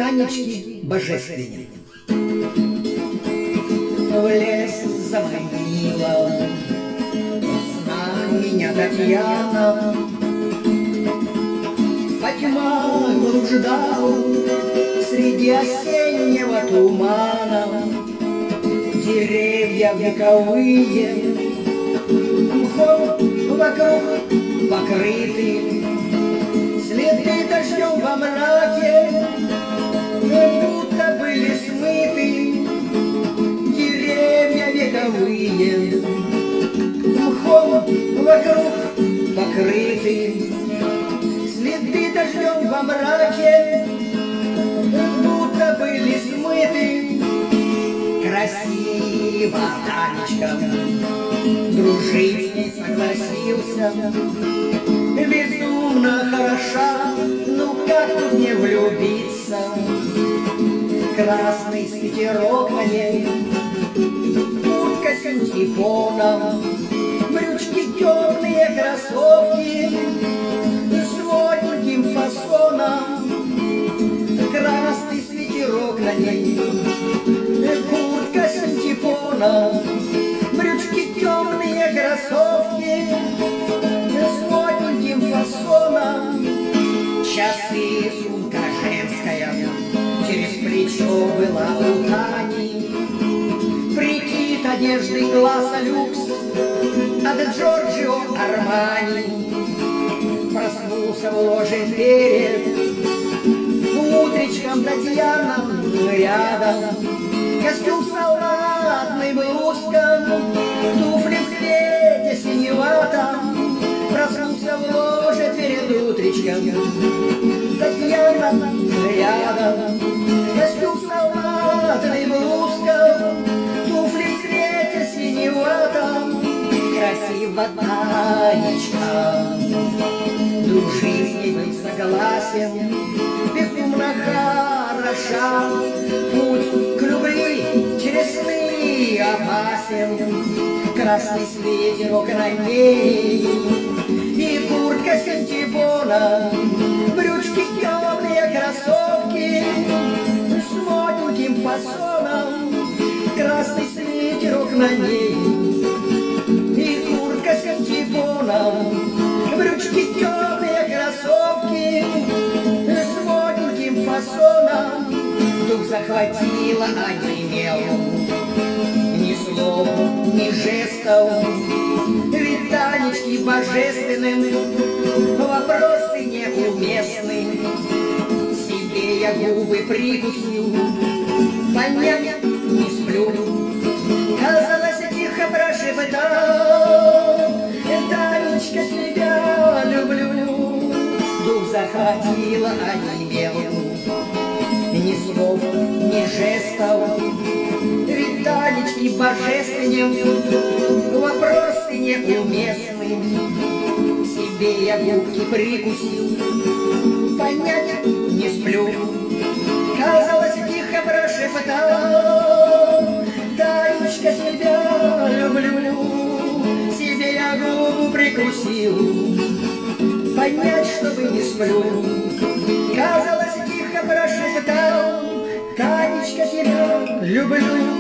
Танечки божественные. В лес заманила в снах меня Татьяна, по тьмам блуждал среди осеннего тумана. Деревья вековые мхом вокруг покрыты, следы дождем во мраке будто были смыты. Деревья вековые мхом вокруг покрыты, следы дождем во мраке будто были смыты. Красиво, Танечка, дружить не согласился. Безумно хороша, ну как тут не влюбиться? Красный свитерок на ней, куртка с синтепоном, брючки темные, кроссовки с модненьким фасоном. Красный свитерок на ней, куртка с синтепоном, брючки темные, кроссовки с модненьким фасоном. Часы, сумка женская через плечо была у Тани, прикид одежды класса люкс от Джорджио Армани. Проснулся в ложе перед утречком Татьяна рядом, костюм салатный, блузка, туфли в цвете синеватом. Проснулся в ложе перед утречком Татьяна рядом, костюм салатный, блузка, туфли в цвете синеватом. Красиво, Танечка, дружить с ней не согласен. Безумно хороша, путь к любви через сны опасен. Красный свитерок на ней и куртка с синтепоном, брючки темные, кроссовки с модненьким фасоном. Красный свитерок на ней и куртка с синтепоном, брючки темные, кроссовки с модненьким фасоном. Дух захватила, онемел, ни слов, ни жестов. Ведь Танечки божественным вопросы неуместны. Себе я губы прикусил, понять не сплю. Казалось, тихо прошептал: Танечка, тебя люблю. Дух захватила, онемел, ни слов, ни жестов. Ведь Танечки божественным вопросы неуместны. Себе я губки прикусил, понять не сплю. Казалось, тихо прошептал: Танечка, тебя люблю. Себе я губу прикусил, понять, чтобы не сплю. Казалось, тихо прошептал: Танечка, тебя люблю.